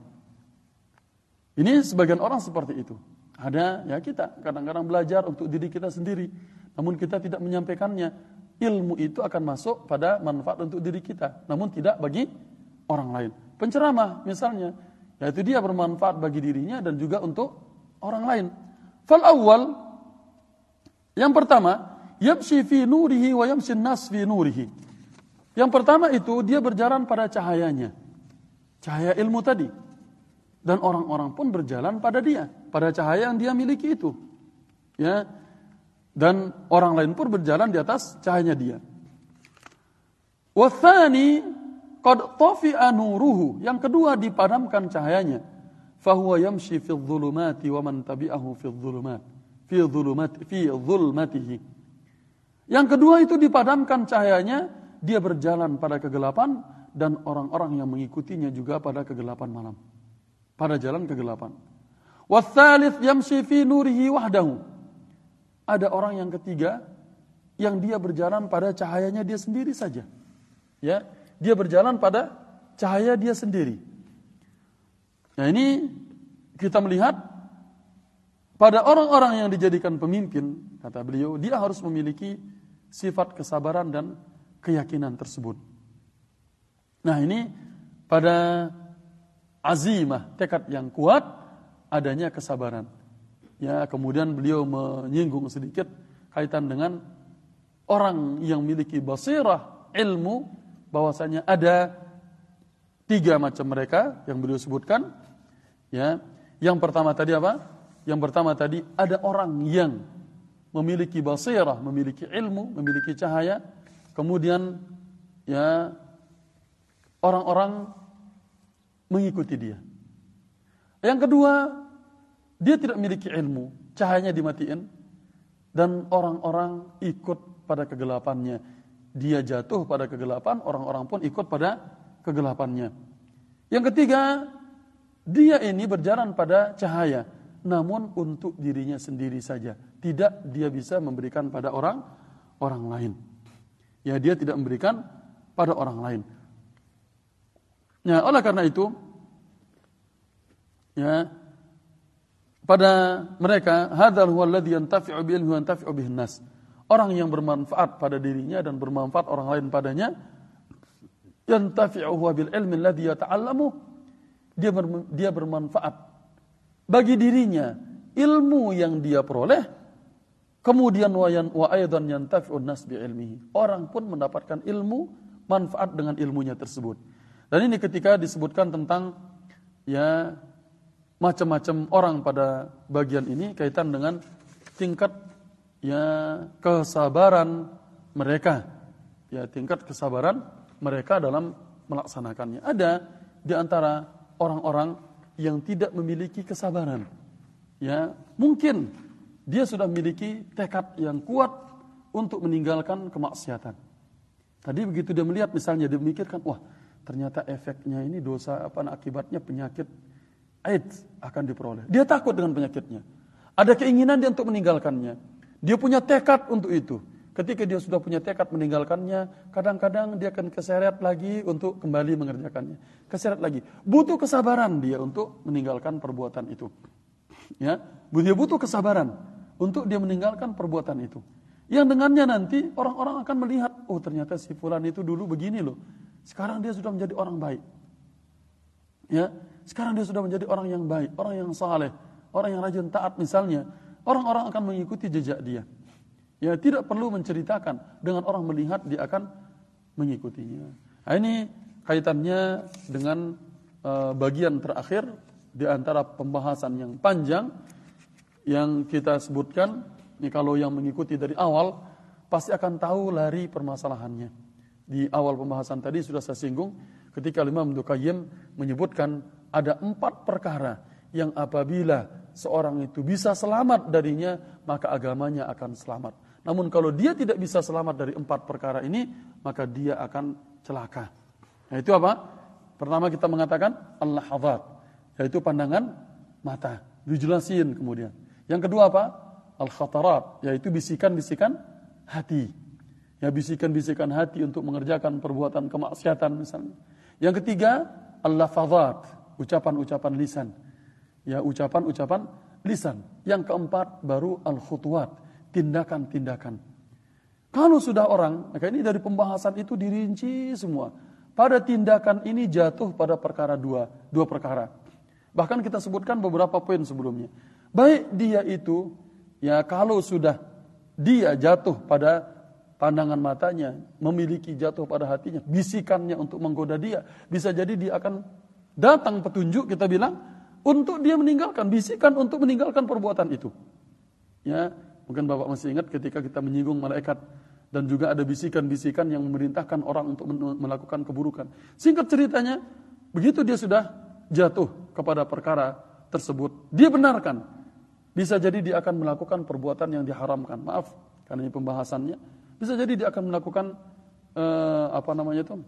Ini sebagian orang seperti itu. Ada ya kita kadang-kadang belajar untuk diri kita sendiri, namun kita tidak menyampaikannya. Ilmu itu akan masuk pada manfaat untuk diri kita, namun tidak bagi orang lain. Penceramah misalnya, yaitu dia bermanfaat bagi dirinya dan juga untuk orang lain. Fal awal, yang pertama, yamshi fi nurihi wa yamshi nas fi nurihi. Yang pertama itu dia berjalan pada cahayanya, cahaya ilmu tadi. Dan orang-orang pun berjalan pada dia, pada cahaya yang dia miliki itu. Ya. Dan orang lain pun berjalan di atas cahayanya dia. Wa tsani qad tafi'a nuruhu. Yang kedua dipadamkan cahayanya. Fa huwa yamshi fi dhulumati wa man tabi'ahu fi dhulumat. Fi dhulumat fi dhulmatihi. Yang kedua itu dipadamkan cahayanya, dia berjalan pada kegelapan dan orang-orang yang mengikutinya juga pada kegelapan malam. Pada jalan kegelapan. Wa tsalits yamshi fi nurihi wahdahu. Ada orang yang ketiga yang dia berjalan pada cahayanya dia sendiri saja. Ya, dia berjalan pada cahaya dia sendiri. Nah, ini kita melihat pada orang-orang yang dijadikan pemimpin, kata beliau, dia harus memiliki sifat kesabaran dan keyakinan tersebut. Nah, ini pada azimah, tekad yang kuat, adanya kesabaran. Ya, kemudian beliau menyinggung sedikit kaitan dengan orang yang memiliki basirah, ilmu, bahwasanya ada tiga macam mereka yang beliau sebutkan. Ya, yang pertama tadi apa? Yang pertama tadi ada orang yang memiliki basirah, memiliki ilmu, memiliki cahaya. Kemudian ya orang-orang mengikuti dia. Yang kedua, dia tidak memiliki ilmu, cahayanya dimatiin, dan orang-orang ikut pada kegelapannya. Dia jatuh pada kegelapan, orang-orang pun ikut pada kegelapannya. Yang ketiga, dia ini berjalan pada cahaya, namun untuk dirinya sendiri saja. Tidak dia bisa memberikan pada orang orang lain. Ya, dia tidak memberikan pada orang lain. Ya, oleh karena itu, ya, pada mereka, hadzal huwa alladhi yantafi'u bi ilmihi wa yantafi'u bihin nas. Orang yang bermanfaat pada dirinya dan bermanfaat orang lain padanya, yantafi'u huwa bil ilmi alladhi yata'allamu. Dia ber, dia bermanfaat bagi dirinya ilmu yang dia peroleh. Kemudian wa yan wa aidan yantafi'u nas bi ilmihi. Orang pun mendapatkan ilmu, manfaat dengan ilmunya tersebut. Dan ini ketika disebutkan tentang ya macam-macam orang pada bagian ini kaitan dengan tingkat ya kesabaran mereka. Ya, tingkat kesabaran mereka dalam melaksanakannya. Ada di antara orang-orang yang tidak memiliki kesabaran. Ya, mungkin dia sudah memiliki tekad yang kuat untuk meninggalkan kemaksiatan. Tadi begitu dia melihat misalnya dia memikirkan, wah, ternyata efeknya ini dosa apa akibatnya penyakit AIDS akan diperoleh. Dia takut dengan penyakitnya. Ada keinginan dia untuk meninggalkannya. Dia punya tekad untuk itu. Ketika dia sudah punya tekad meninggalkannya, kadang-kadang dia akan keseret lagi untuk kembali mengerjakannya. Keseret lagi. Butuh kesabaran dia untuk meninggalkan perbuatan itu. Ya, dia butuh kesabaran untuk dia meninggalkan perbuatan itu. Yang dengannya nanti orang-orang akan melihat, oh ternyata si fulan itu dulu begini loh. Sekarang dia sudah menjadi orang baik. Ya, sekarang dia sudah menjadi orang yang baik, orang yang saleh, orang yang rajin taat misalnya. Orang-orang akan mengikuti jejak dia. Ya, tidak perlu menceritakan, dengan orang melihat dia akan mengikutinya. Nah, ini kaitannya dengan uh, bagian terakhir di antara pembahasan yang panjang yang kita sebutkan. Ini kalau yang mengikuti dari awal pasti akan tahu lari permasalahannya. Di awal pembahasan tadi sudah saya singgung ketika Imam Ibnu Qayyim menyebutkan ada empat perkara yang apabila seorang itu bisa selamat darinya, maka agamanya akan selamat. Namun kalau dia tidak bisa selamat dari empat perkara ini, maka dia akan celaka. Nah, itu apa? Pertama kita mengatakan al-lahadzat, yaitu pandangan mata. Dijelasin kemudian. Yang kedua apa? Al-khatarat, yaitu bisikan-bisikan hati. Ya, bisikan-bisikan hati untuk mengerjakan perbuatan kemaksiatan misalnya. Yang ketiga, al-lafadzat, ucapan-ucapan lisan. Ya, ucapan-ucapan lisan. Yang keempat baru al-khutuwat, tindakan-tindakan. Kalau sudah orang, maka ini dari pembahasan itu dirinci semua. Pada tindakan ini jatuh pada perkara dua, dua perkara. Bahkan kita sebutkan beberapa poin sebelumnya. Baik dia itu, ya kalau sudah dia jatuh pada pandangan matanya, memiliki jatuh pada hatinya, bisikannya untuk menggoda dia, bisa jadi dia akan datang petunjuk, kita bilang, untuk dia meninggalkan, bisikan untuk meninggalkan perbuatan itu. Ya, mungkin Bapak masih ingat ketika kita menyinggung malaikat, dan juga ada bisikan-bisikan yang memerintahkan orang untuk melakukan keburukan. Singkat ceritanya, begitu dia sudah jatuh kepada perkara tersebut, dia benarkan. Bisa jadi dia akan melakukan perbuatan yang diharamkan. Maaf, karena ini pembahasannya. Bisa jadi dia akan melakukan uh, apa namanya itu,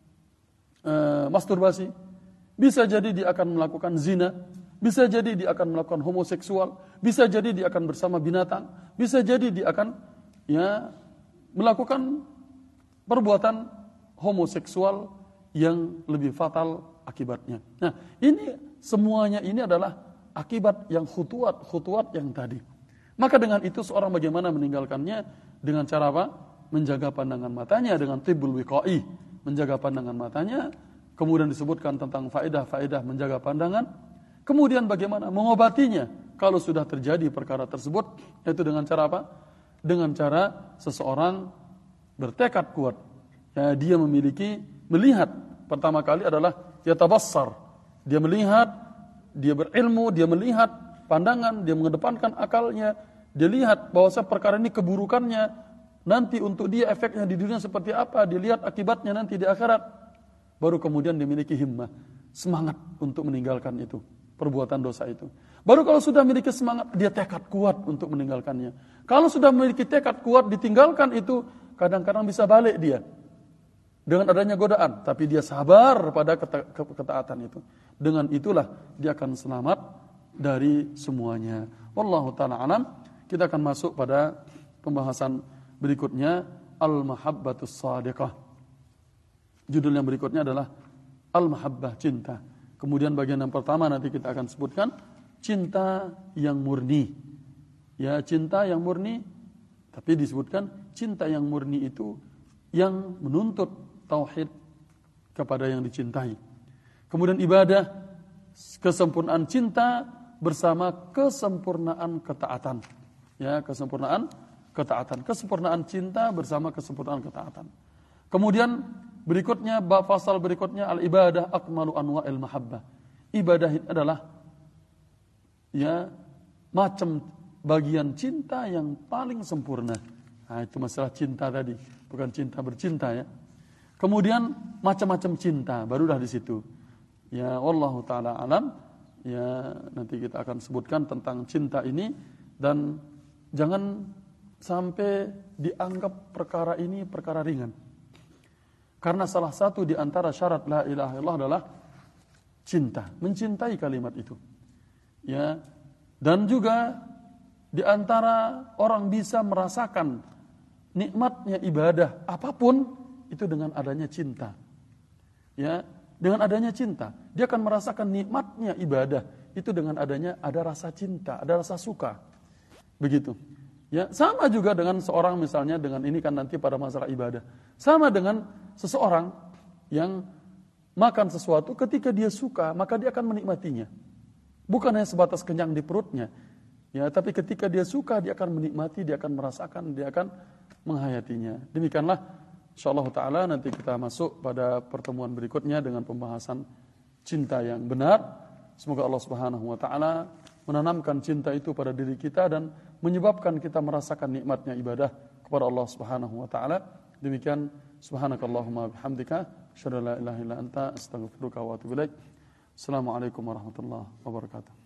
uh, masturbasi. Bisa jadi dia akan melakukan zina. Bisa jadi dia akan melakukan homoseksual. Bisa jadi dia akan bersama binatang. Bisa jadi dia akan ya melakukan perbuatan homoseksual yang lebih fatal akibatnya. Nah, ini semuanya ini adalah akibat yang khutuwat, khutuwat yang tadi. Maka dengan itu seorang bagaimana meninggalkannya? Dengan cara apa? Menjaga pandangan matanya dengan tibbul wiqai, menjaga pandangan matanya. Kemudian disebutkan tentang faedah-faedah menjaga pandangan. Kemudian bagaimana mengobatinya kalau sudah terjadi perkara tersebut, yaitu dengan cara apa? Dengan cara seseorang bertekad kuat. Ya, dia memiliki melihat pertama kali adalah dia tabassar. Dia melihat, dia berilmu, dia melihat pandangan, dia mengedepankan akalnya, dia lihat bahwa perkara ini keburukannya, nanti untuk dia efeknya di dunia seperti apa, dia lihat akibatnya nanti di akhirat. Baru kemudian dia memiliki himmah, semangat untuk meninggalkan itu, perbuatan dosa itu. Baru kalau sudah memiliki semangat, dia tekad kuat untuk meninggalkannya. Kalau sudah memiliki tekad kuat, ditinggalkan itu, kadang-kadang bisa balik dia. Dengan adanya godaan, tapi dia sabar pada keta- ketaatan itu. Dengan itulah dia akan selamat dari semuanya. Wallahu ta'ala alam. Kita akan masuk pada pembahasan berikutnya, Al-Mahabbatus Shadiqah. Judul yang berikutnya adalah Al-Mahabbah, cinta. Kemudian bagian yang pertama nanti kita akan sebutkan cinta yang murni. Ya, cinta yang murni, tapi disebutkan cinta yang murni itu yang menuntut tauhid kepada yang dicintai. Kemudian ibadah, kesempurnaan cinta bersama kesempurnaan ketaatan. Ya, kesempurnaan ketaatan, kesempurnaan cinta bersama kesempurnaan ketaatan. Kemudian berikutnya, bab fasal berikutnya al-ibadah akmalu anwa'il mahabbah. Ibadah itu adalah ya macam bagian cinta yang paling sempurna. Nah, itu masalah cinta tadi, bukan cinta bercinta ya. Kemudian macam-macam cinta, barulah di situ. Ya, wallahu taala alam. Ya, nanti kita akan sebutkan tentang cinta ini dan jangan sampai dianggap perkara ini perkara ringan. Karena salah satu di antara syarat la ilaha illallah adalah cinta, mencintai kalimat itu. Ya, dan juga di antara orang bisa merasakan nikmatnya ibadah apapun itu dengan adanya cinta. Ya, dengan adanya cinta, dia akan merasakan nikmatnya ibadah itu dengan adanya ada rasa cinta, ada rasa suka. Begitu. Ya, sama juga dengan seorang misalnya dengan ini kan nanti pada masalah ibadah. Sama dengan seseorang yang makan sesuatu ketika dia suka, maka dia akan menikmatinya. Bukan hanya sebatas kenyang di perutnya. Ya, tapi ketika dia suka, dia akan menikmati, dia akan merasakan, dia akan menghayatinya. Demikianlah insyaallah taala nanti kita masuk pada pertemuan berikutnya dengan pembahasan cinta yang benar. Semoga Allah Subhanahu wa taala menanamkan cinta itu pada diri kita dan menyebabkan kita merasakan nikmatnya ibadah kepada Allah Subhanahu wa taala. Demikian subhanakallahumma bihamdika asyhadu an la ilaha illa anta astaghfiruka wa atubu ilaik. Assalamualaikum warahmatullahi wabarakatuh.